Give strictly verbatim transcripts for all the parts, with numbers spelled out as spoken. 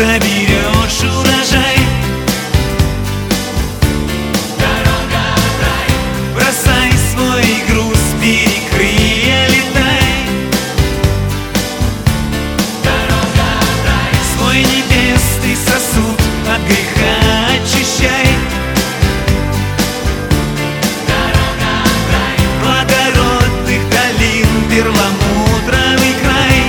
соберешь урожай. Дорога в рай. Бросай свой груз, бери крылья, летай. Дорога в рай. Свой небесный сосуд от греха очищай. Дорога в рай. Благородных долин, перламутровый край.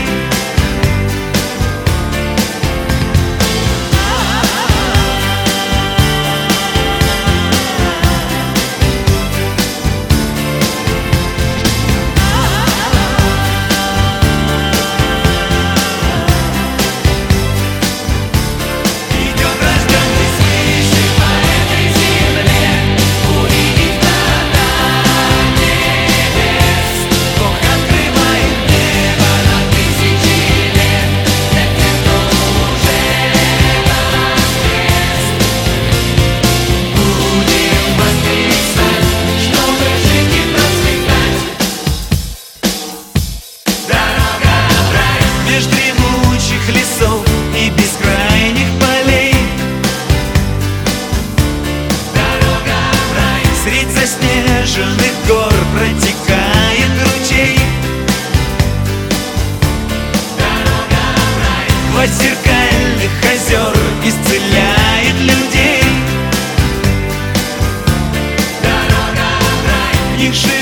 Меж дремучих лесов и бескрайних полей. Дорога в рай. Средь заснеженных гор протекает ручей. Дорога в рай. Гладь зеркальных озер исцеляет людей. Дорога в рай. В них живет